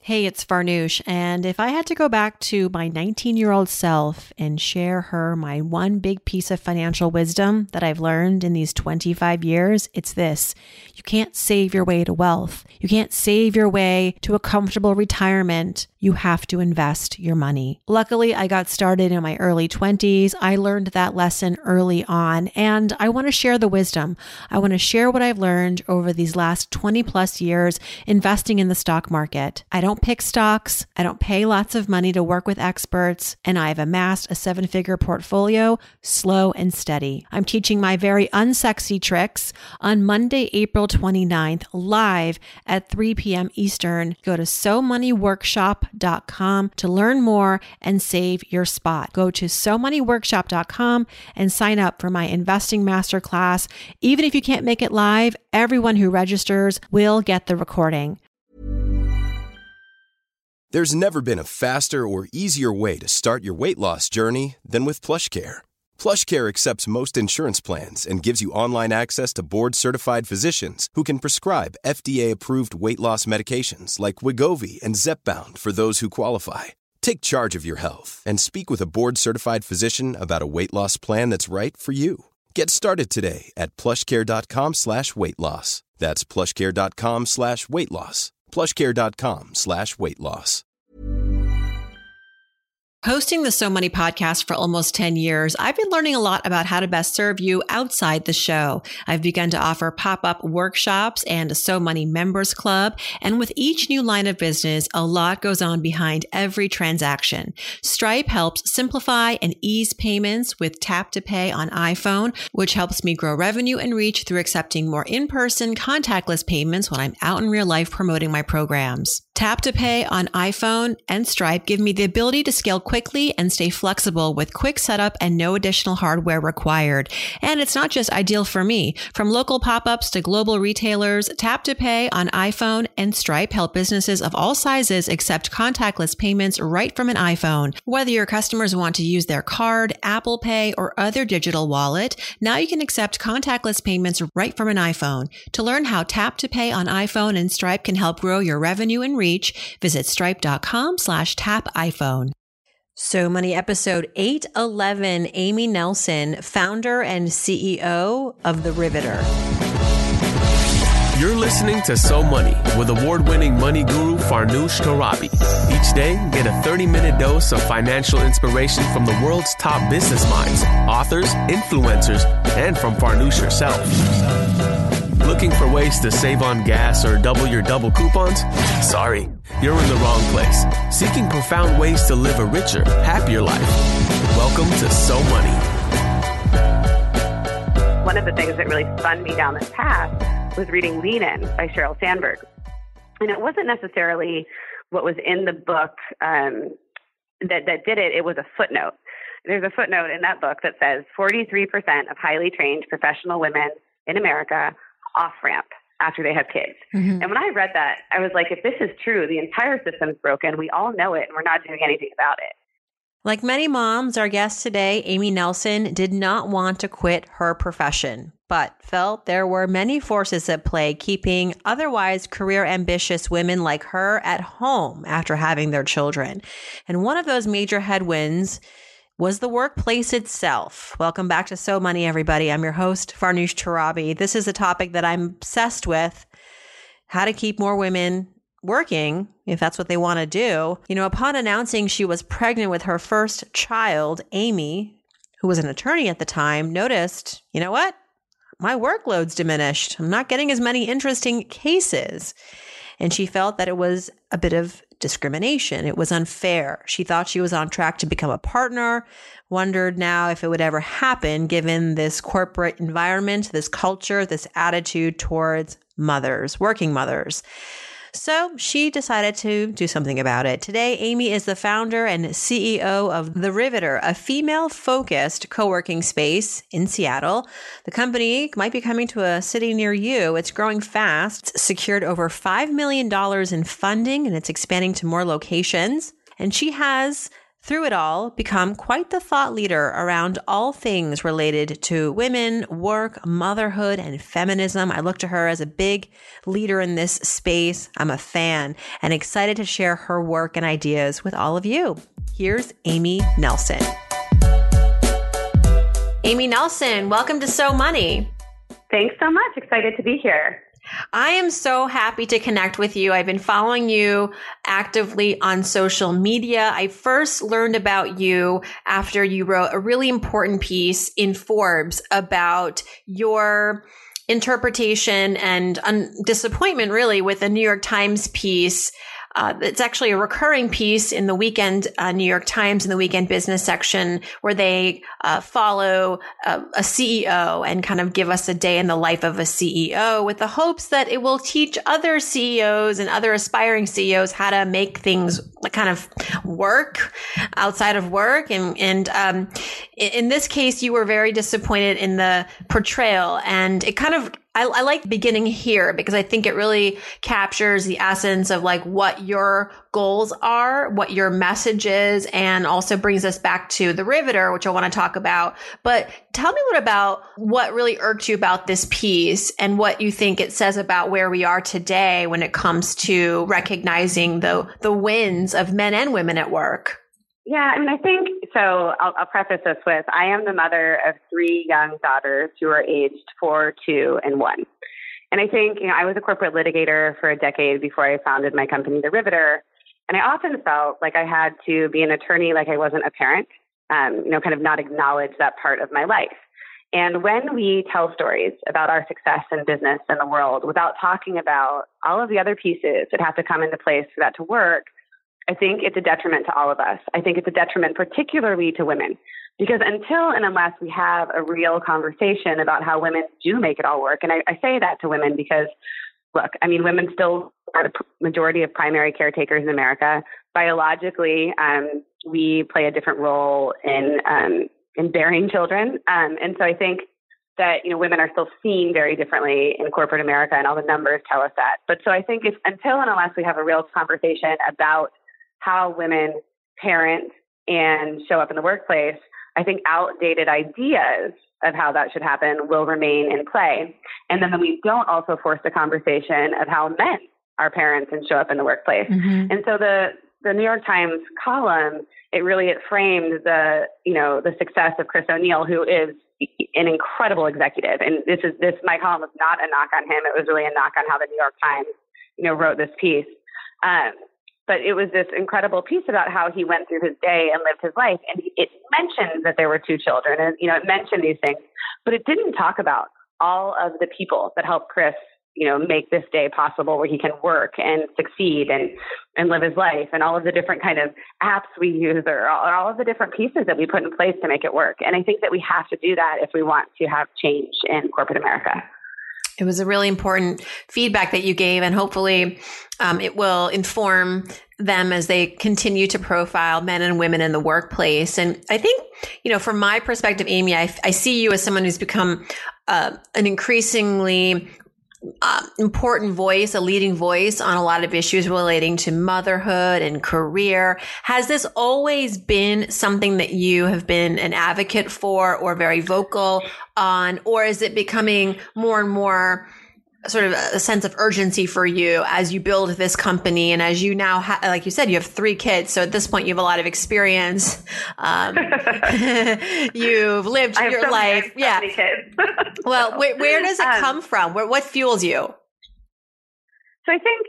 Hey, it's Farnoosh, and if I had to go back to my 19-year-old self and share her my one big piece of financial wisdom that I've learned in these 25 years, it's this. You can't save your way to wealth. You can't save your way to a comfortable retirement. You have to invest your money. Luckily, I got started in my early 20s. I learned that lesson early on, and I want to share the wisdom. I want to share what I've learned over these last 20 plus years investing in the stock market. I don't pick stocks. I don't pay lots of money to work with experts, and I've amassed a 7-figure portfolio slow and steady. I'm teaching my very unsexy tricks on Monday, April 29th, live at 3 p.m. Eastern. Go to SoMoneyWorkshop.com to learn more and save your spot. Go to SoMoneyWorkshop.com and sign up for my investing masterclass. Even if you can't make it live, everyone who registers will get the recording. There's never been a faster or easier way to start your weight loss journey than with PlushCare. PlushCare accepts most insurance plans and gives you online access to board-certified physicians who can prescribe FDA-approved weight loss medications like Wegovy and Zepbound for those who qualify. Take charge of your health and speak with a board-certified physician about a weight loss plan that's right for you. Get started today at plushcare.com/weight loss. That's plushcare.com/weight loss. plushcare.com/weight loss. Hosting the So Money podcast for almost 10 years, I've been learning a lot about how to best serve you outside the show. I've begun to offer pop-up workshops and a So Money members club. And with each new line of business, a lot goes on behind every transaction. Stripe helps simplify and ease payments with Tap to Pay on iPhone, which helps me grow revenue and reach through accepting more in-person contactless payments when I'm out in real life promoting my programs. Tap to Pay on iPhone and Stripe give me the ability to scale quickly and stay flexible with quick setup and no additional hardware required. And it's not just ideal for me. From local pop-ups to global retailers, Tap to Pay on iPhone and Stripe help businesses of all sizes accept contactless payments right from an iPhone. Whether your customers want to use their card, Apple Pay, or other digital wallet, now you can accept contactless payments right from an iPhone. To learn how Tap to Pay on iPhone and Stripe can help grow your revenue and reach, visit stripe.com/tap iPhone. So Money episode 811, Amy Nelson, founder and CEO of The Riveter. You're listening to So Money with award-winning money guru Farnoosh Torabi. Each day, get a 30-minute dose of financial inspiration from the world's top business minds, authors, influencers, and from Farnoosh herself. Looking for ways to save on gas or double your double coupons? Sorry, you're in the wrong place. Seeking profound ways to live a richer, happier life. Welcome to So Money. One of the things that really spun me down this path was reading Lean In by Sheryl Sandberg. And it wasn't necessarily what was in the book that did it. It was a footnote. There's a footnote in that book that says 43% of highly trained professional women in America off-ramp after they have kids. Mm-hmm. And when I read that, I was like, if this is true, the entire system's broken. We all know it, and we're not doing anything about it. Like many moms, our guest today, Amy Nelson, did not want to quit her profession, but felt there were many forces at play keeping otherwise career-ambitious women like her at home after having their children. And one of those major headwinds was the workplace itself. Welcome back to So Money, everybody. I'm your host, Farnoosh Torabi. This is a topic that I'm obsessed with, how to keep more women working, if that's what they want to do. You know, upon announcing she was pregnant with her first child, Amy, who was an attorney at the time, noticed, you know what? My workload's diminished. I'm not getting as many interesting cases. And she felt that it was a bit of discrimination. It was unfair. She thought she was on track to become a partner, wondered now if it would ever happen given this corporate environment, this culture, this attitude towards mothers, working mothers. So she decided to do something about it. Today, Amy is the founder and CEO of The Riveter, a female-focused co-working space in Seattle. The company might be coming to a city near you. It's growing fast. It's secured over $5 million in funding, and it's expanding to more locations. And she has through it all, become quite the thought leader around all things related to women, work, motherhood, and feminism. I look to her as a big leader in this space. I'm a fan and excited to share her work and ideas with all of you. Here's Amy Nelson. Amy Nelson, welcome to So Money. Thanks so much. Excited to be here. I am so happy to connect with you. I've been following you actively on social media. I first learned about you after you wrote a really important piece in Forbes about your interpretation and disappointment, really, with a New York Times piece. It's actually a recurring piece in the Weekend New York Times in the Weekend Business section, where they follow a CEO and kind of give us a day in the life of a CEO with the hopes that it will teach other CEOs and other aspiring CEOs how to make things kind of work outside of work. And in this case, you were very disappointed in the portrayal, and it kind of I like beginning here because I think it really captures the essence of like what your goals are, what your message is, and also brings us back to The Riveter, which I want to talk about. But tell me a little about what really irked you about this piece and what you think it says about where we are today when it comes to recognizing the wins of men and women at work. Yeah, I mean, I think, so I'll preface this with, I am the mother of 3 young daughters who are aged 4, 2, and 1. And I think, I was a corporate litigator for a decade before I founded my company, The Riveter. And I often felt like I had to be an attorney like I wasn't a parent, kind of not acknowledge that part of my life. And when we tell stories about our success in business and the world without talking about all of the other pieces that have to come into place for that to work, I think it's a detriment to all of us. I think it's a detriment particularly to women, because until and unless we have a real conversation about how women do make it all work, and I say that to women because, look, I mean, women still are the majority of primary caretakers in America. Biologically, we play a different role in bearing children. And so I think that, women are still seen very differently in corporate America, and all the numbers tell us that. But so I think if until and unless we have a real conversation about how women parent and show up in the workplace, I think outdated ideas of how that should happen will remain in play. And then we don't also force the conversation of how men are parents and show up in the workplace. Mm-hmm. And so the New York Times column, it framed the success of Chris O'Neill, who is an incredible executive. And my column was not a knock on him. It was really a knock on how the New York Times, wrote this piece. But it was this incredible piece about how he went through his day and lived his life. And it mentioned that there were 2 children and, it mentioned these things, but it didn't talk about all of the people that helped Chris, make this day possible where he can work and succeed and live his life, and all of the different kind of apps we use or all of the different pieces that we put in place to make it work. And I think that we have to do that if we want to have change in corporate America. It was a really important feedback that you gave, and hopefully it will inform them as they continue to profile men and women in the workplace. And I think, from my perspective, Amy, I see you as someone who's become an increasingly important voice, a leading voice on a lot of issues relating to motherhood and career. Has this always been something that you have been an advocate for or very vocal on, or is it becoming more and more sort of a sense of urgency for you as you build this company and as you now like you said, you have 3 kids. So at this point you have a lot of experience. You've lived your life. Yeah. Kids. Well, where does it come from? What fuels you? So I think,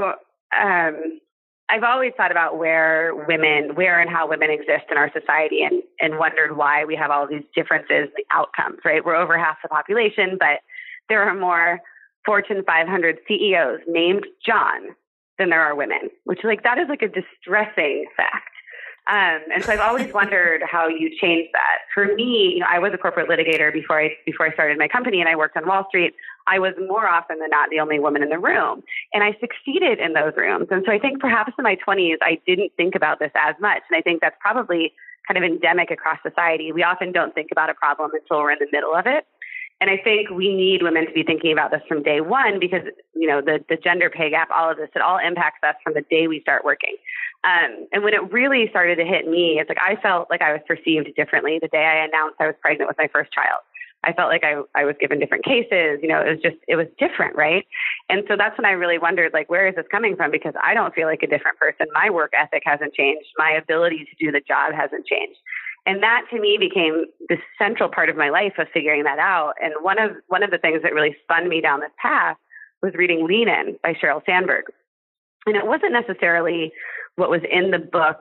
I've always thought about where and how women exist in our society and wondered why we have all these differences in the outcomes, right? We're over half the population, but there are more Fortune 500 CEOs named John than there are women, which that is a distressing fact. And so I've always wondered how you change that. For me, I was a corporate litigator before I started my company, and I worked on Wall Street. I was more often than not the only woman in the room, and I succeeded in those rooms. And so I think perhaps in my 20s, I didn't think about this as much. And I think that's probably kind of endemic across society. We often don't think about a problem until we're in the middle of it. And I think we need women to be thinking about this from day one because, the gender pay gap, all of this, it all impacts us from the day we start working. And when it really started to hit me, it's like I felt like I was perceived differently the day I announced I was pregnant with my first child. I felt like I was given different cases. It was different, right? And so that's when I really wondered, like, where is this coming from? Because I don't feel like a different person. My work ethic hasn't changed. My ability to do the job hasn't changed. And that to me became the central part of my life of figuring that out. And one of the things that really spun me down this path was reading Lean In by Sheryl Sandberg. And it wasn't necessarily what was in the book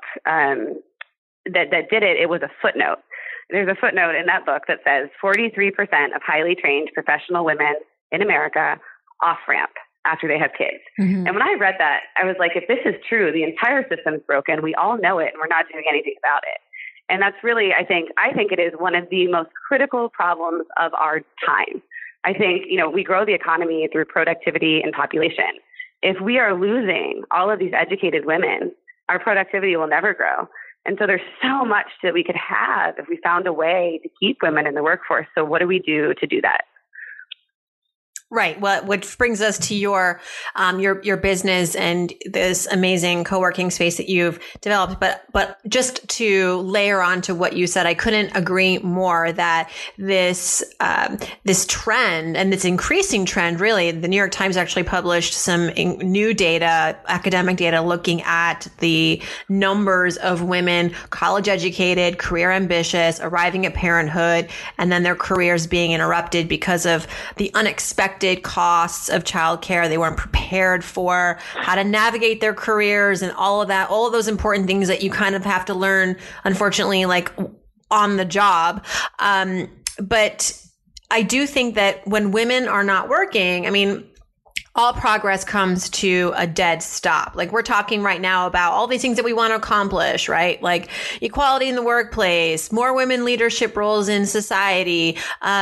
that did it. It was a footnote. There's a footnote in that book that says 43% of highly trained professional women in America off-ramp after they have kids. Mm-hmm. And when I read that, I was like, if this is true, the entire system's broken. We all know it, and we're not doing anything about it. And that's really, I think it is one of the most critical problems of our time. I think, we grow the economy through productivity and population. If we are losing all of these educated women, our productivity will never grow. And so there's so much that we could have if we found a way to keep women in the workforce. So what do we do to do that? Right. Well, which brings us to your business and this amazing co-working space that you've developed. But just to layer on to what you said, I couldn't agree more that this trend and this increasing trend, really, the New York Times actually published some new data, academic data, looking at the numbers of women, college educated, career ambitious, arriving at parenthood, and then their careers being interrupted because of the unexpected costs of childcare. They weren't prepared for how to navigate their careers and all of that, all of those important things that you kind of have to learn, unfortunately, like on the job. But I do think that when women are not working, all progress comes to a dead stop. Like we're talking right now about all these things that we want to accomplish, right? Like equality in the workplace, more women leadership roles in society,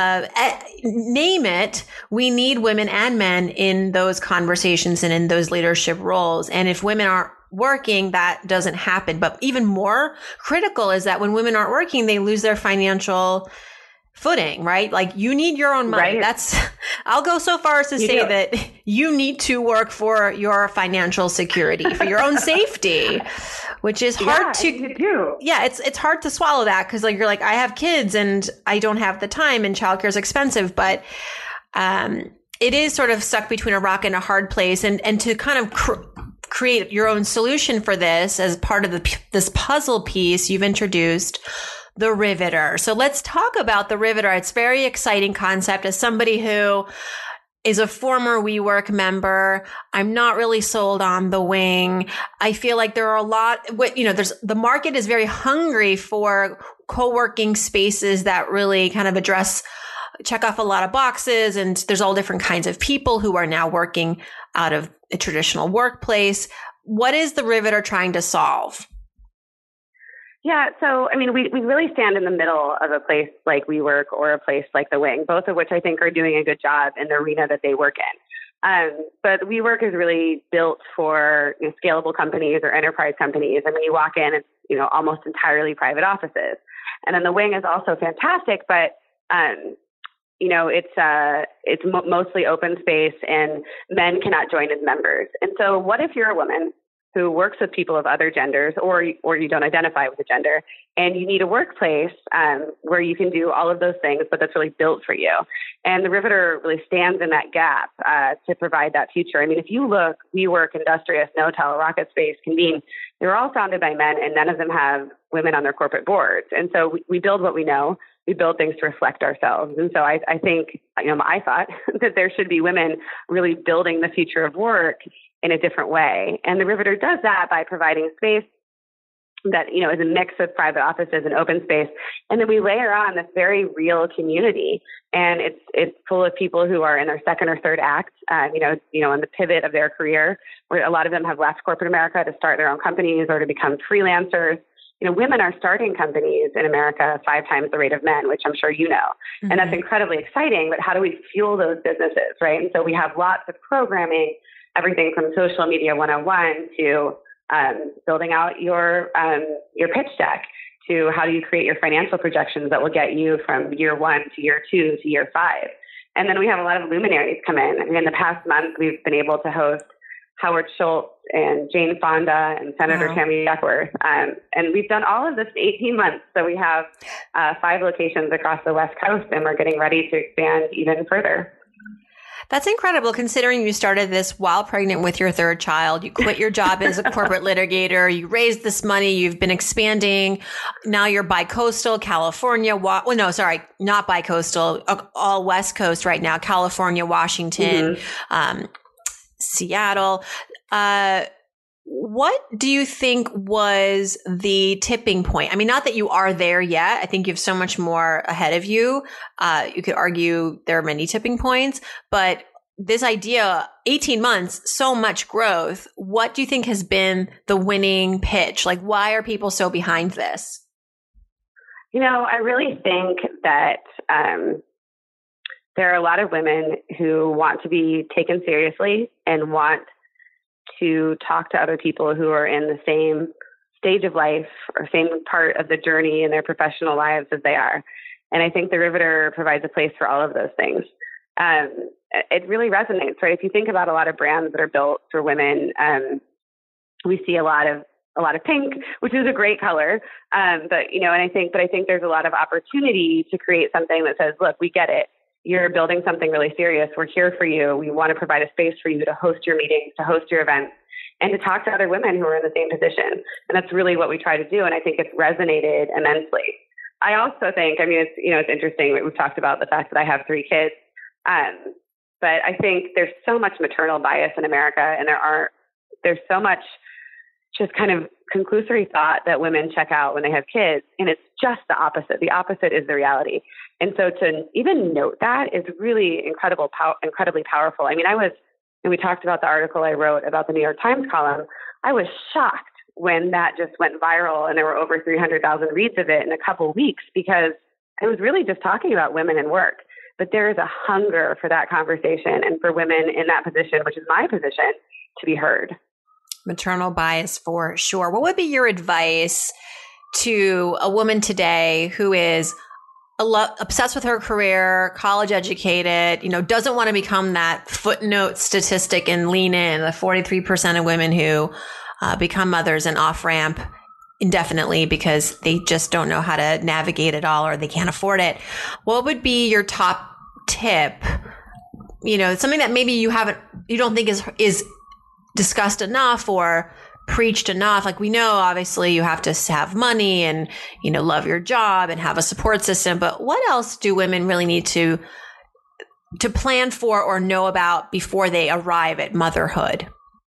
name it. We need women and men in those conversations and in those leadership roles. And if women aren't working, that doesn't happen. But even more critical is that when women aren't working, they lose their financial footing, right? Like you need your own money. Right. I'll go so far as to say that you need to work for your financial security, for your own safety, which is hard to do. Yeah. It's hard to swallow that because you're like, I have kids and I don't have the time and childcare is expensive, but, it is sort of stuck between a rock and a hard place. And to kind of create your own solution for this as part of this puzzle piece, you've introduced the Riveter. So let's talk about the Riveter. It's a very exciting concept. As somebody who is a former WeWork member, I'm not really sold on the wing. I feel like there are the market is very hungry for co-working spaces that really kind of check off a lot of boxes. And there's all different kinds of people who are now working out of a traditional workplace. What is the Riveter trying to solve? Yeah, so, we really stand in the middle of a place like WeWork or a place like The Wing, both of which I think are doing a good job in the arena that they work in. But WeWork is really built for scalable companies or enterprise companies. You walk in, it's, almost entirely private offices. And then The Wing is also fantastic, but, it's mostly open space and men cannot join as members. And so what if you're a woman who works with people of other genders or you don't identify with a gender and you need a workplace where you can do all of those things, but that's really built for you. And the Riveter really stands in that gap to provide that future. If you look, WeWork, Industrious, Knotel, Rocket Space, Convene, they're all founded by men and none of them have women on their corporate boards. And so we build what we know. We build things to reflect ourselves. And so I think, I thought that there should be women really building the future of work in a different way. And the Riveter does that by providing space that, is a mix of private offices and open space. And then we layer on this very real community. And it's full of people who are in their second or third act, on the pivot of their career, where a lot of them have left corporate America to start their own companies or to become freelancers. Women are starting companies in America 5 times the rate of men, which I'm sure you know. Mm-hmm. And that's incredibly exciting. But how do we fuel those businesses, right? And so we have lots of programming, everything from social media 101 to building out your pitch deck, to how do you create your financial projections that will get you from year 1 to year 2 to year 5. And then we have a lot of luminaries come in. I mean, in the past month, we've been able to host Howard Schultz and Jane Fonda and Senator Tammy Duckworth. And we've done all of this in 18 months. So we have 5 locations across the West Coast, and we're getting ready to expand even further. That's incredible, considering you started this while pregnant with your 3rd child. You quit your job as a corporate litigator. You raised this money. You've been expanding. Now you're bi-coastal, California. Not bi-coastal, all West Coast right now, California, Washington, Seattle. What do you think was the tipping point? I mean, not that you are there yet. I think you have so much more ahead of you. You could argue there are many tipping points, but this idea, 18 months, so much growth. What do you think has been the winning pitch? Like, why are people so behind this? I really think that there are a lot of women who want to be taken seriously and want to talk to other people who are in the same stage of life or same part of the journey in their professional lives as they are. And I think the Riveter provides a place for all of those things. It really resonates, right? If you think about a lot of brands that are built for women, we see a lot of pink, which is a great color. But I think there's a lot of opportunity to create something that says, look, we get it. You're building something really serious. We're here for you. We want to provide a space for you to host your meetings, to host your events, and to talk to other women who are in the same position. And that's really what we try to do. And I think it's resonated immensely. I also think, it's interesting. We've talked about the fact that I have 3 kids. But I think there's so much maternal bias in America, and there's so much just kind of conclusory thought that women check out when they have kids. And it's just the opposite. The opposite is the reality. And so to even note that is really incredibly powerful. I mean, and we talked about the article I wrote about the New York Times column. I was shocked when that just went viral and there were over 300,000 reads of it in a couple of weeks, because I was really just talking about women in work. But there is a hunger for that conversation and for women in that position, which is my position, to be heard. Maternal bias for sure. What would be your advice to a woman today who is obsessed with her career, college educated, doesn't want to become that footnote statistic in Lean In, the 43% of women who become mothers and off ramp indefinitely because they just don't know how to navigate it all or they can't afford it? What would be your top tip? Something that maybe you don't think is discussed enough or preached enough. Like, we know obviously you have to have money and, love your job and have a support system, but what else do women really need to plan for or know about before they arrive at motherhood?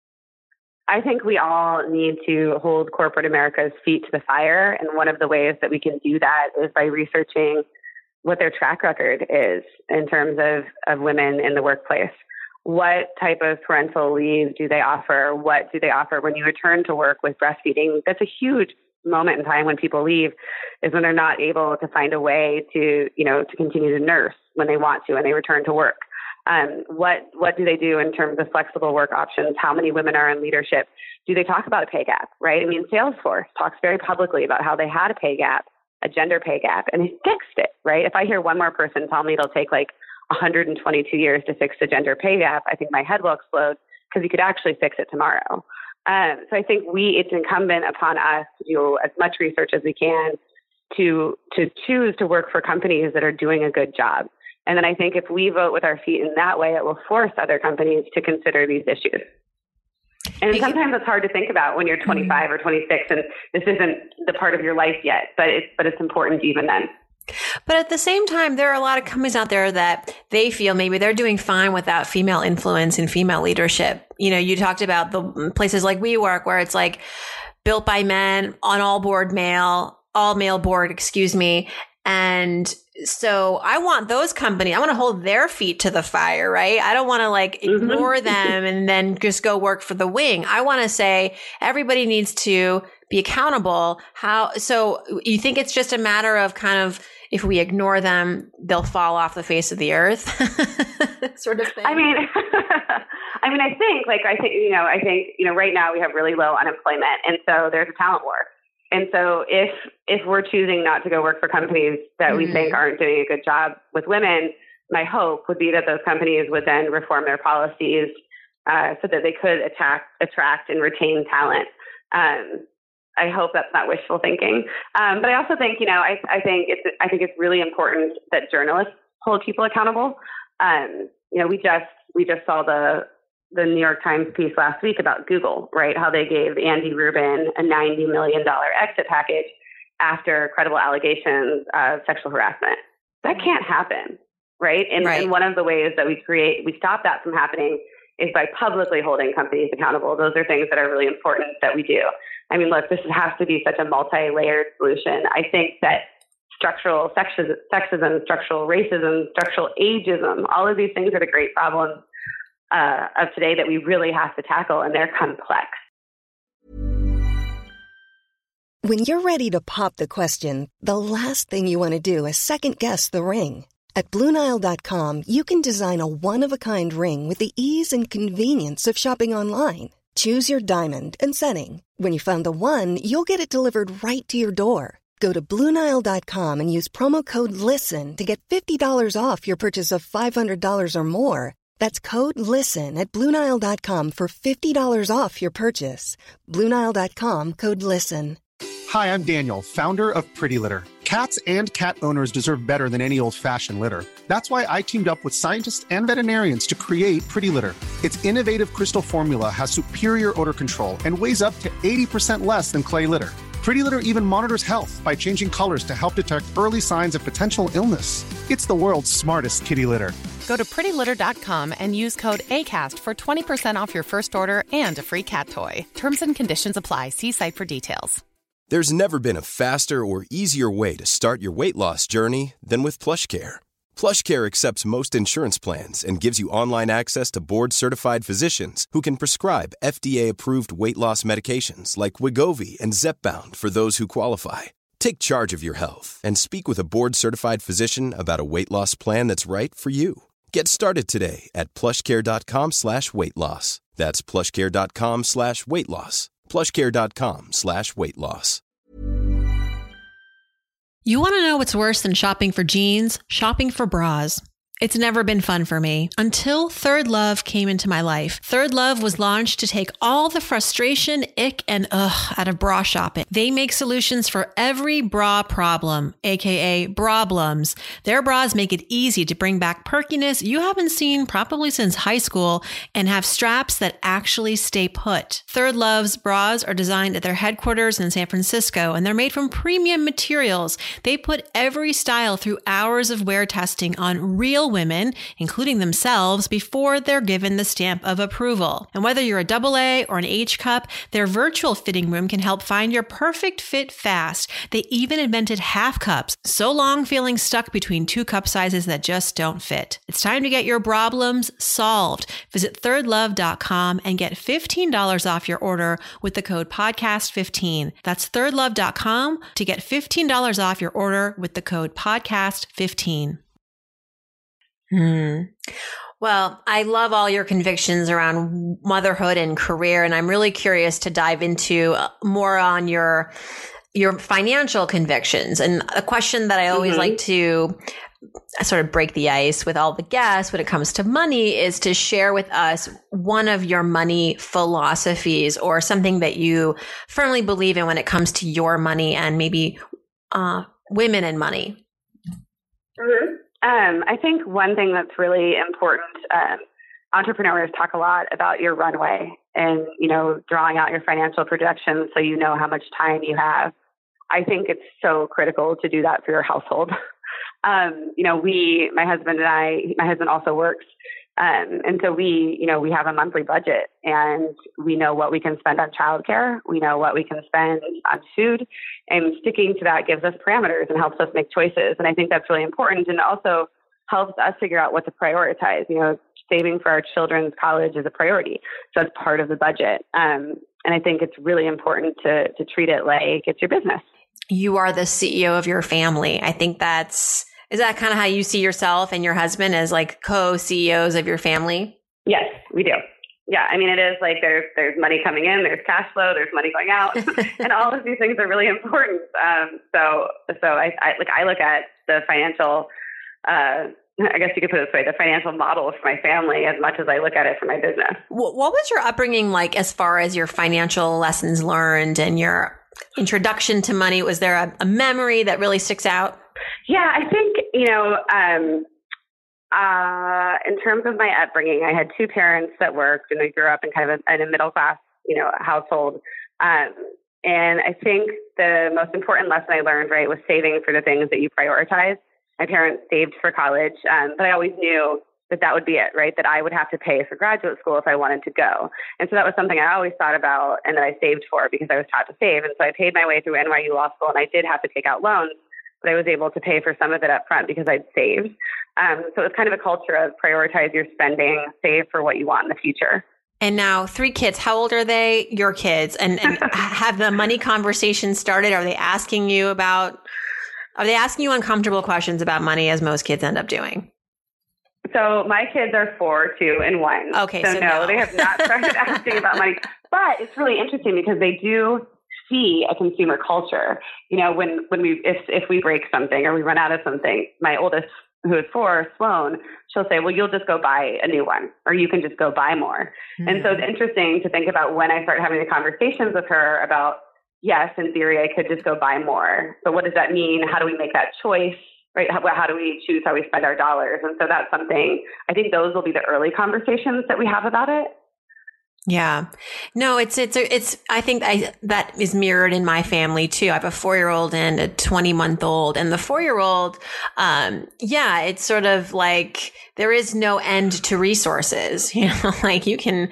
I think we all need to hold corporate America's feet to the fire. And one of the ways that we can do that is by researching what their track record is in terms of women in the workplace. What type of parental leave do they offer? What do they offer when you return to work with breastfeeding? That's a huge moment in time when people leave, is when they're not able to find a way to continue to nurse when they want to and they return to work. What do they do in terms of flexible work options? How many women are in leadership? Do they talk about a pay gap, right? I mean, Salesforce talks very publicly about how they had a pay gap, a gender pay gap, and they fixed it, right? If I hear one more person tell me it'll take like 122 years to fix the gender pay gap, I think my head will explode, because you could actually fix it tomorrow. So I think it's incumbent upon us to do as much research as we can to choose to work for companies that are doing a good job. And then I think if we vote with our feet in that way, it will force other companies to consider these issues. And sometimes it's hard to think about when you're 25 or 26 and this isn't the part of your life yet, but it's important even then. But at the same time, there are a lot of companies out there that they feel maybe they're doing fine without female influence and female leadership. You talked about the places like WeWork, where it's like built by men, on all male board, And so I want those companies, I want to hold their feet to the fire, right? I don't want to ignore them and then just go work for the wing. I want to say everybody needs to be accountable. So you think it's just a matter of kind of, if we ignore them, they'll fall off the face of the earth sort of thing? I think right now we have really low unemployment. And so there's a talent war. And so if we're choosing not to go work for companies that we think aren't doing a good job with women, my hope would be that those companies would then reform their policies so that they could attract and retain talent. I hope that's not wishful thinking. But I also think, I think it's really important that journalists hold people accountable. We just saw the New York Times piece last week about Google, right? How they gave Andy Rubin a $90 million exit package after credible allegations of sexual harassment. That can't happen, right? And one of the ways that we stop that from happening is by publicly holding companies accountable. Those are things that are really important that we do. I mean, look, this has to be such a multi-layered solution. I think that structural sexism, structural racism, structural ageism, all of these things are the great problems of today that we really have to tackle, and they're complex. When you're ready to pop the question, the last thing you want to do is second-guess the ring. At BlueNile.com, you can design a one-of-a-kind ring with the ease and convenience of shopping online. Choose your diamond and setting. When you find the one, you'll get it delivered right to your door. Go to BlueNile.com and use promo code LISTEN to get $50 off your purchase of $500 or more. That's code LISTEN at BlueNile.com for $50 off your purchase. BlueNile.com, code LISTEN. Hi, I'm Daniel, founder of Pretty Litter. Cats and cat owners deserve better than any old-fashioned litter. That's why I teamed up with scientists and veterinarians to create Pretty Litter. Its innovative crystal formula has superior odor control and weighs up to 80% less than clay litter. Pretty Litter even monitors health by changing colors to help detect early signs of potential illness. It's the world's smartest kitty litter. Go to prettylitter.com and use code ACAST for 20% off your first order and a free cat toy. Terms and conditions apply. See site for details. There's never been a faster or easier way to start your weight loss journey than with PlushCare. PlushCare accepts most insurance plans and gives you online access to board-certified physicians who can prescribe FDA-approved weight loss medications like Wegovy and Zepbound for those who qualify. Take charge of your health and speak with a board-certified physician about a weight loss plan that's right for you. Get started today at plushcare.com/weight loss. That's plushcare.com/weight loss. plushcare.com/weight loss. You want to know what's worse than shopping for jeans? Shopping for bras. It's never been fun for me until Third Love came into my life. Third Love was launched to take all the frustration, ick, and ugh out of bra shopping. They make solutions for every bra problem, aka brablums. Their bras make it easy to bring back perkiness you haven't seen probably since high school and have straps that actually stay put. Third Love's bras are designed at their headquarters in San Francisco, and they're made from premium materials. They put every style through hours of wear testing on real women, including themselves, before they're given the stamp of approval. And whether you're a AA or an H cup, their virtual fitting room can help find your perfect fit fast. They even invented half cups, so long feeling stuck between two cup sizes that just don't fit. It's time to get your problems solved. Visit thirdlove.com and get $15 off your order with the code podcast15. That's thirdlove.com to get $15 off your order with the code podcast15. Well, I love all your convictions around motherhood and career, and I'm really curious to dive into more on your financial convictions. And a question that I always like to sort of break the ice with all the guests when it comes to money is to share with us one of your money philosophies or something that you firmly believe in when it comes to your money and maybe women and money. I think one thing that's really important, entrepreneurs talk a lot about your runway and, drawing out your financial projections so you know how much time you have. I think it's so critical to do that for your household. My husband and I, my husband also works. And so we have a monthly budget and we know what we can spend on childcare. We know what we can spend on food, and sticking to that gives us parameters and helps us make choices. And I think that's really important, and also helps us figure out what to prioritize. Saving for our children's college is a priority. So that's part of the budget. And I think it's really important to treat it like it's your business. You are the CEO of your family. I think is that kind of how you see yourself and your husband as like co-CEOs of your family? Yes, we do. Yeah. I mean, it is like there's money coming in, there's cash flow, there's money going out, and all of these things are really important. So I look at the financial I guess you could put it this way, the financial model for my family as much as I look at it for my business. What was your upbringing like as far as your financial lessons learned and your introduction to money? Was there a memory that really sticks out? Yeah, I think, in terms of my upbringing, I had two parents that worked, and I grew up in kind of in a middle class, household. And I think the most important lesson I learned, right, was saving for the things that you prioritize. My parents saved for college, but I always knew that would be it, right? That I would have to pay for graduate school if I wanted to go. And so that was something I always thought about and that I saved for because I was taught to save. And so I paid my way through NYU Law School, and I did have to take out loans, but I was able to pay for some of it up front because I'd saved. So it was kind of a culture of prioritize your spending, save for what you want in the future. And now 3 kids, how old are they? Your kids. And have the money conversation started? Are they asking you uncomfortable questions about money as most kids end up doing? So my kids are 4, 2, and 1. Okay. So no, they have not started asking about money. But it's really interesting because they do see a consumer culture. When if we break something or we run out of something, my oldest, who is 4, Sloan, she'll say, well, you'll just go buy a new one, or you can just go buy more. Mm-hmm. And so it's interesting to think about when I start having the conversations with her about, yes, in theory, I could just go buy more. But what does that mean? How do we make that choice? Right? How do we choose how we spend our dollars? And so that's something, I think those will be the early conversations that we have about it. Yeah. No, I think that is mirrored in my family too. I have a 4-year-old and a 20-month-old, and the 4-year-old, it's sort of like there is no end to resources, like you can,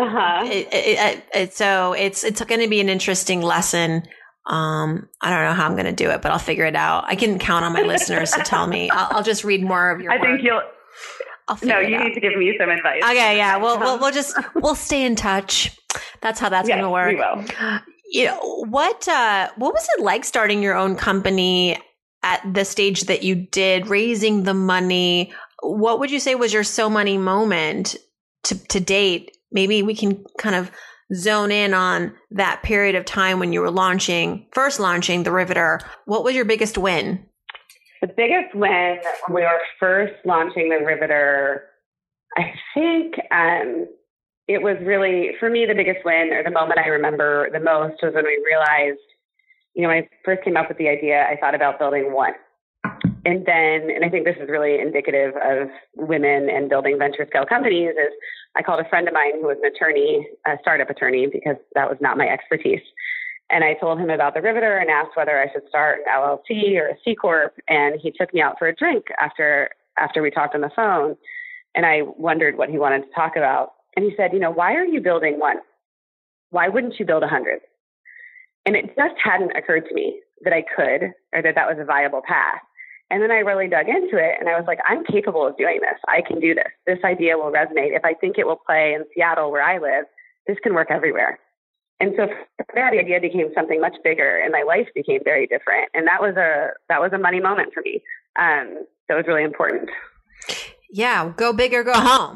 so it's going to be an interesting lesson. I don't know how I'm going to do it, but I'll figure it out. I can count on my listeners to tell me. I'll just read more of your work. Think you need to give me some advice. Okay, yeah. We'll stay in touch. That's how that's going to work. We will. What was it like starting your own company at the stage that you did, raising the money? What would you say was your so money moment to date? Maybe we can kind of zone in on that period of time when you were first launching the Riveter. What was your biggest win? The biggest win when we were first launching the Riveter, I think it was really, for me, the biggest win, or the moment I remember the most, was when we realized, when I first came up with the idea, I thought about building one. And I think this is really indicative of women and building venture scale companies, is I called a friend of mine who was an attorney, a startup attorney, because that was not my expertise. And I told him about the Riveter and asked whether I should start an LLC or a C Corp. And he took me out for a drink after we talked on the phone. And I wondered what he wanted to talk about. And he said, why are you building one? Why wouldn't you build 100? And it just hadn't occurred to me that I could, or that was a viable path. And then I really dug into it, and I was like, I'm capable of doing this. I can do this. This idea will resonate. If I think it will play in Seattle, where I live, this can work everywhere. And so that idea became something much bigger, and my life became very different. And that was a money moment for me. That was really important. Yeah, go big or go home.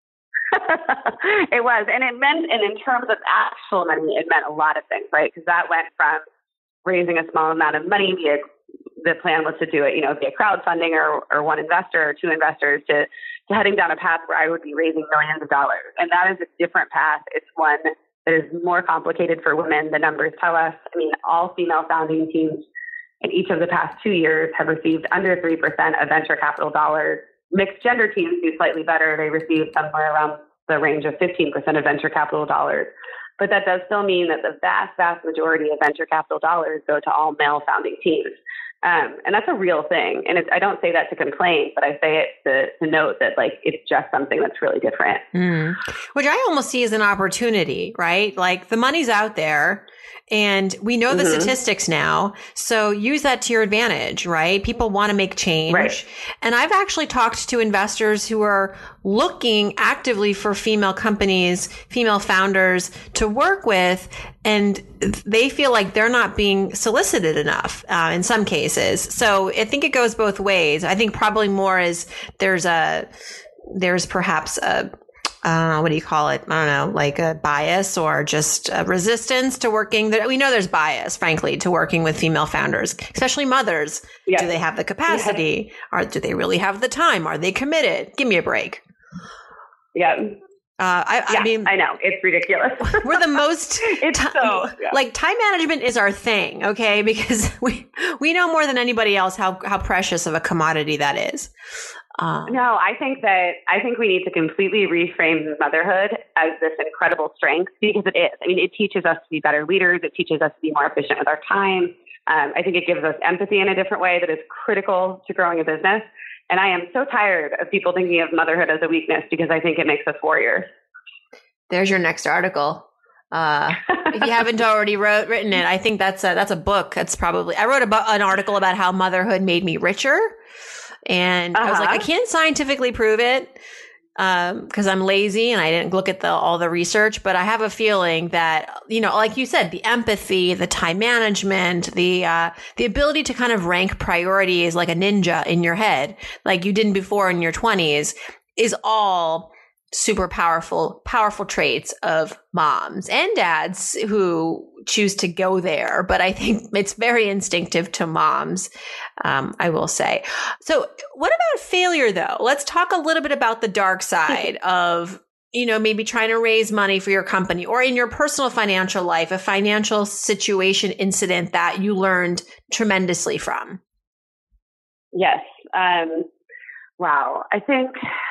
It was, and it meant, and in terms of actual money, it meant a lot of things, right? Because that went from raising a small amount of money via, the plan was to do it, via crowdfunding or one investor or 2 investors, to heading down a path where I would be raising millions of dollars. And that is a different path. It's one that is more complicated for women. The numbers tell us. All female founding teams in each of the past 2 years have received under 3% of venture capital dollars. Mixed gender teams do slightly better. They receive somewhere around the range of 15% of venture capital dollars. But that does still mean that the vast, vast majority of venture capital dollars go to all male founding teams. And that's a real thing. And I don't say that to complain, but I say it to note that it's just something that's really different. Which I almost see as an opportunity, right? Like the money's out there and we know the statistics now. So use that to your advantage, right? People want to make change. Right. And I've actually talked to investors who are looking actively for female companies, female founders to work with, and they feel like they're not being solicited enough in some cases. So I think it goes both ways. I think probably more is there's perhaps a what do you call it? I don't know, like a bias or just a resistance to working. We know there's bias, frankly, to working with female founders, especially mothers. Yeah. Do they have the capacity? Yeah. Or do they really have the time? Are they committed? Give me a break. Yeah. I mean, I know it's ridiculous. We're the most like time management is our thing. Okay. Because we know more than anybody else how precious of a commodity that is. No, I think we need to completely reframe motherhood as this incredible strength, because it is. I mean, it teaches us to be better leaders. It teaches us to be more efficient with our time. I think it gives us empathy in a different way that is critical to growing a business. And I am so tired of people thinking of motherhood as a weakness, because I think it makes us warriors. There's your next article. If you haven't already written it, I think that's a book. That's probably, I wrote an article about how motherhood made me richer. And I was like, I can't scientifically prove it because I'm lazy and I didn't look at all the research. But I have a feeling that, like you said, the empathy, the time management, the ability to kind of rank priorities like a ninja in your head, like you didn't before in your 20s, is all super powerful traits of moms and dads who choose to go there. But I think it's very instinctive to moms, I will say. So what about failure though? Let's talk a little bit about the dark side of, maybe trying to raise money for your company or in your personal financial life, a financial situation incident that you learned tremendously from. Yes. Wow. I think,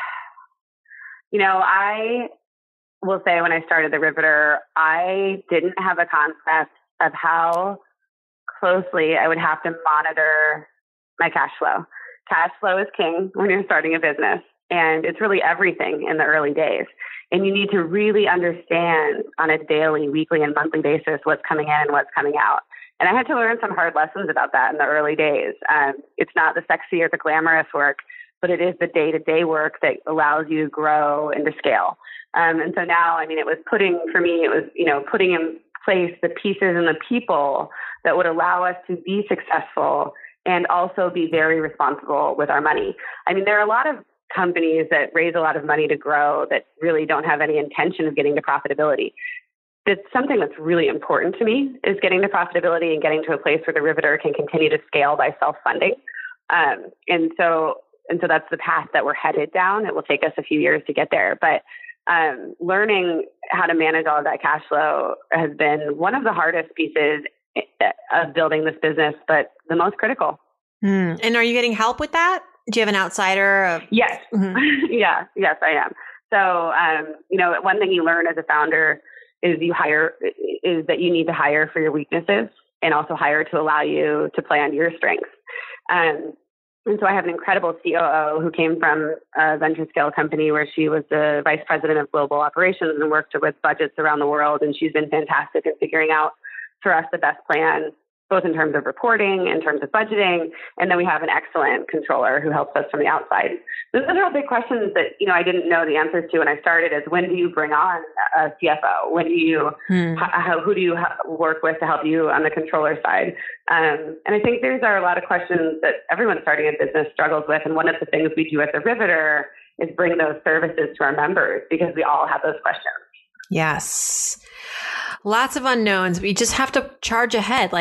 I will say when I started The Riveter, I didn't have a concept of how closely I would have to monitor my cash flow. Cash flow is king when you're starting a business, and it's really everything in the early days. And you need to really understand on a daily, weekly, and monthly basis what's coming in and what's coming out. And I had to learn some hard lessons about that in the early days. It's not the sexy or the glamorous work, but it is the day-to-day work that allows you to grow and to scale. And so now, it was putting in place the pieces and the people that would allow us to be successful and also be very responsible with our money. There are a lot of companies that raise a lot of money to grow that really don't have any intention of getting to profitability. It's something that's really important to me, is getting to profitability and getting to a place where The Riveter can continue to scale by self-funding. And so that's the path that we're headed down. It will take us a few years to get there. But learning how to manage all of that cash flow has been one of the hardest pieces of building this business, but the most critical. And are you getting help with that? Do you have an outsider? Yes. Mm-hmm. Yes, I am. So, one thing you learn as a founder is that you need to hire for your weaknesses and also hire to allow you to play on your strengths. And so I have an incredible COO who came from a venture scale company where she was the vice president of global operations and worked with budgets around the world. And she's been fantastic in figuring out for us the best plan, both in terms of reporting, in terms of budgeting. And then we have an excellent controller who helps us from the outside. Those are all big questions that, I didn't know the answers to when I started, is when do you bring on a CFO? When do you, who do you work with to help you on the controller side? And I think these are a lot of questions that everyone starting a business struggles with. And one of the things we do at The Riveter is bring those services to our members, because we all have those questions. Yes. Lots of unknowns. We just have to charge ahead.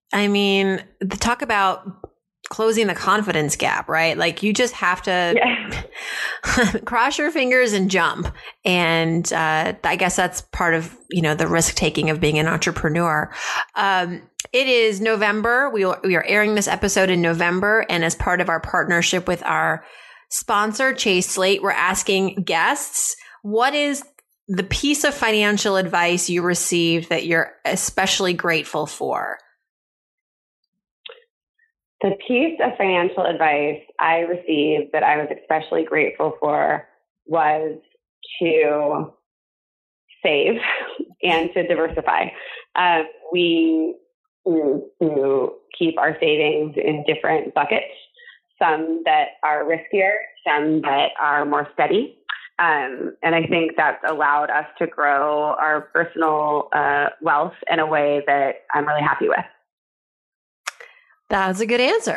Talk about closing the confidence gap, right? Like you just have to cross your fingers and jump. And I guess that's part of, the risk taking of being an entrepreneur. It is November. We are airing this episode in November. And as part of our partnership with our sponsor, Chase Slate, we're asking guests, what is the piece of financial advice you received that you're especially grateful for? The piece of financial advice I received that I was especially grateful for was to save and to diversify. We to keep our savings in different buckets, some that are riskier, some that are more steady. And I think that's allowed us to grow our personal wealth in a way that I'm really happy with. That's a good answer.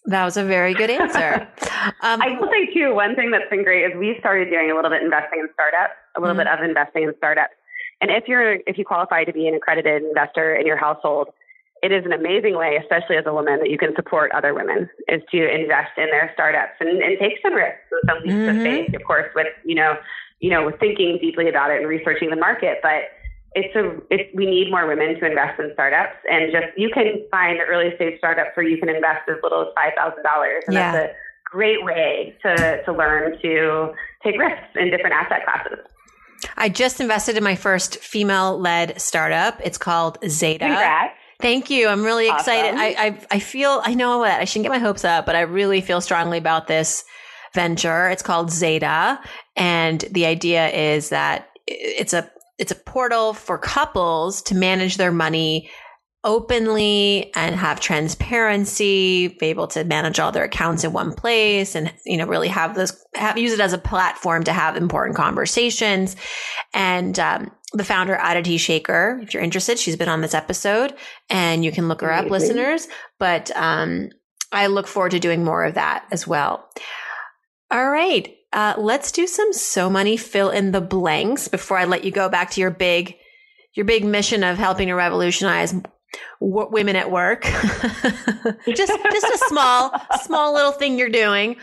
That was a very good answer. I will say too, one thing that's been great is we started doing a little bit investing in startups, a little bit of investing in startups. And if you qualify to be an accredited investor in your household, it is an amazing way, especially as a woman, that you can support other women, is to invest in their startups and take some risks and some leaps of faith, of course, with with thinking deeply about it and researching the market. But we need more women to invest in startups, and you can find early stage startups where you can invest as little as $5,000, and that's a great way to learn to take risks in different asset classes. I just invested in my first female-led startup. It's called Zeta. Congrats. Thank you. I'm really excited. Awesome. I know that I shouldn't get my hopes up, but I really feel strongly about this venture. It's called Zeta, and the idea is that it's a portal for couples to manage their money openly and have transparency, be able to manage all their accounts in one place, and really use it as a platform to have important conversations. And the founder, Aditi Shaker, if you're interested, she's been on this episode, and you can look her up, listeners. But I look forward to doing more of that as well. All right. Let's do some So Money fill in the blanks before I let you go back to your big mission of helping to revolutionize women at work. just a small little thing you're doing.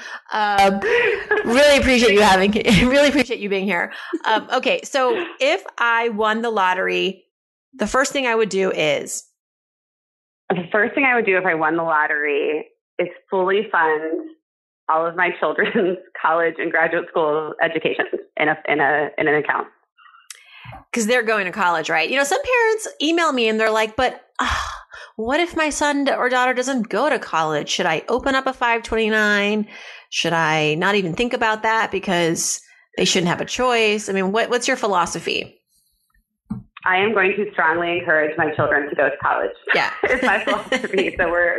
Really appreciate you being here. Okay. So if I won the lottery, the first thing I would do is? The first thing I would do if I won the lottery is fully fund all of my children's college and graduate school education in an account. Because they're going to college, right? Some parents email me and they're like, but what if my son or daughter doesn't go to college? Should I open up a 529? Should I not even think about that because they shouldn't have a choice? I mean, what's your philosophy? I am going to strongly encourage my children to go to college. Yeah. It's my philosophy.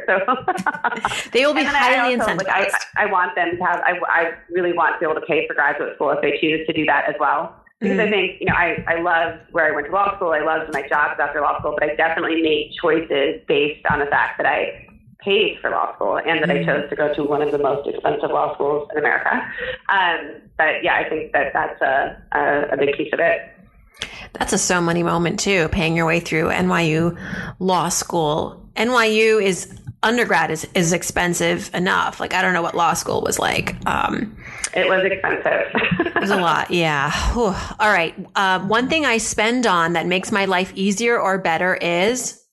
They will be highly incentivized. I want them to have, I really want to be able to pay for graduate school if they choose to do that as well. Because I think, I loved where I went to law school. I loved my jobs after law school, but I definitely made choices based on the fact that I paid for law school and that I chose to go to one of the most expensive law schools in America. But yeah, I think that's a big piece of it. That's a So Money moment too, paying your way through NYU law school. NYU undergrad is expensive enough. Like, I don't know what law school was like. It was expensive. It was a lot. Yeah. Whew. All right. One thing I spend on that makes my life easier or better is?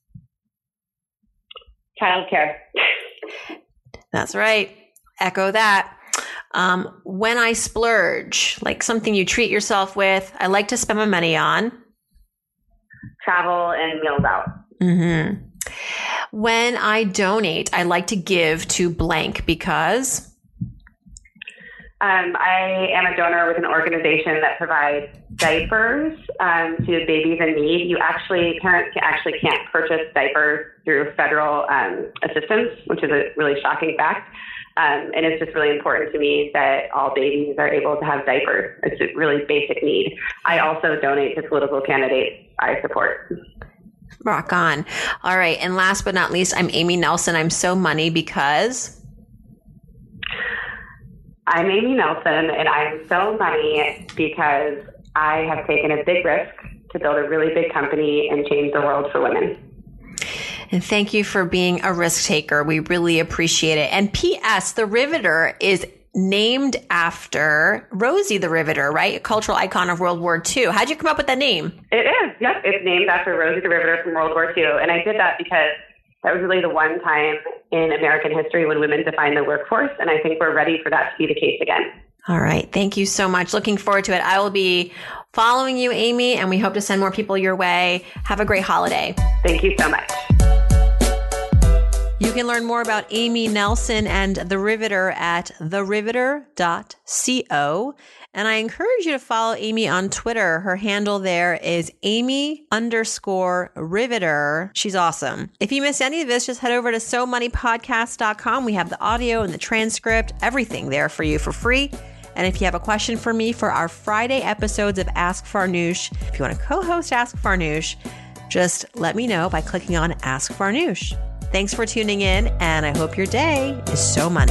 Childcare. That's right. Echo that. When I splurge, like something you treat yourself with, I like to spend my money on travel and meals out. Mm-hmm. When I donate, I like to give to blank because I am a donor with an organization that provides diapers to babies in need. Parents can't purchase diapers through federal assistance, which is a really shocking fact. And it's just really important to me that all babies are able to have diapers. It's a really basic need. I also donate to political candidates I support. Rock on. All right. And last but not least, I'm Amy Nelson. I'm So Money because? I'm Amy Nelson, and I'm So Money because I have taken a big risk to build a really big company and change the world for women. And thank you for being a risk taker. We really appreciate it. And P.S., the Riveter is named after Rosie the Riveter, right? A cultural icon of World War II. How'd you come up with that name? It is. Yep. It's named after Rosie the Riveter from World War II. And I did that because that was really the one time in American history when women defined the workforce. And I think we're ready for that to be the case again. All right. Thank you so much. Looking forward to it. I will be following you, Amy, and we hope to send more people your way. Have a great holiday. Thank you so much. You can learn more about Amy Nelson and The Riveter at theriveter.co. And I encourage you to follow Amy on Twitter. Her handle there is Amy_Riveter. She's awesome. If you missed any of this, just head over to SoMoneyPodcast.com. We have the audio and the transcript, everything there for you for free. And if you have a question for me for our Friday episodes of Ask Farnoosh, if you want to co-host Ask Farnoosh, just let me know by clicking on Ask Farnoosh. Thanks for tuning in, and I hope your day is so money.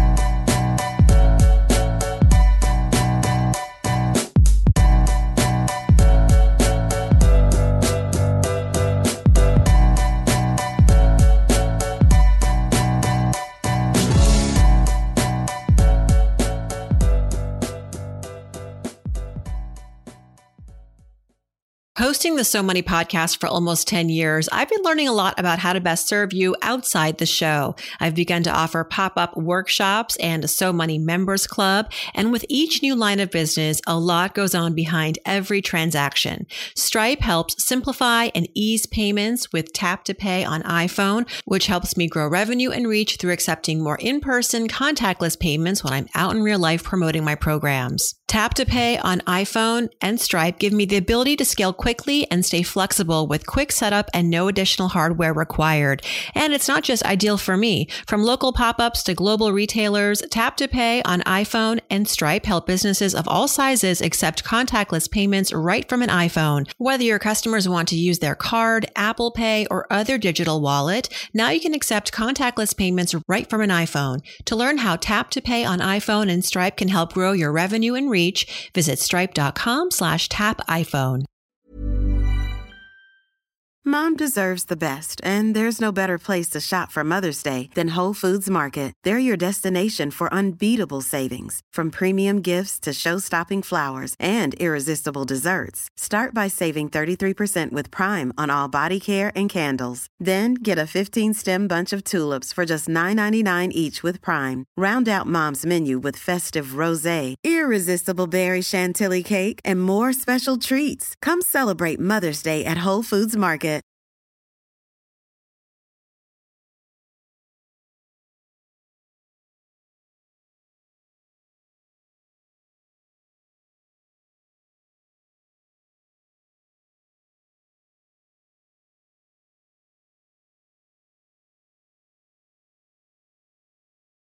Hosting the So Money podcast for almost 10 years, I've been learning a lot about how to best serve you outside the show. I've begun to offer pop-up workshops and a So Money members club. And with each new line of business, a lot goes on behind every transaction. Stripe helps simplify and ease payments with Tap to Pay on iPhone, which helps me grow revenue and reach through accepting more in-person contactless payments when I'm out in real life promoting my programs. Tap to Pay on iPhone and Stripe give me the ability to scale quickly and stay flexible with quick setup and no additional hardware required. And it's not just ideal for me. From local pop-ups to global retailers, Tap to Pay on iPhone and Stripe help businesses of all sizes accept contactless payments right from an iPhone. Whether your customers want to use their card, Apple Pay, or other digital wallet, now you can accept contactless payments right from an iPhone. To learn how Tap to Pay on iPhone and Stripe can help grow your revenue and reach, visit stripe.com/tapiphone. Mom deserves the best, and there's no better place to shop for Mother's Day than Whole Foods Market. They're your destination for unbeatable savings, from premium gifts to show-stopping flowers and irresistible desserts. Start by saving 33% with Prime on all body care and candles. Then get a 15-stem bunch of tulips for just $9.99 each with Prime. Round out Mom's menu with festive rosé, irresistible berry chantilly cake, and more special treats. Come celebrate Mother's Day at Whole Foods Market.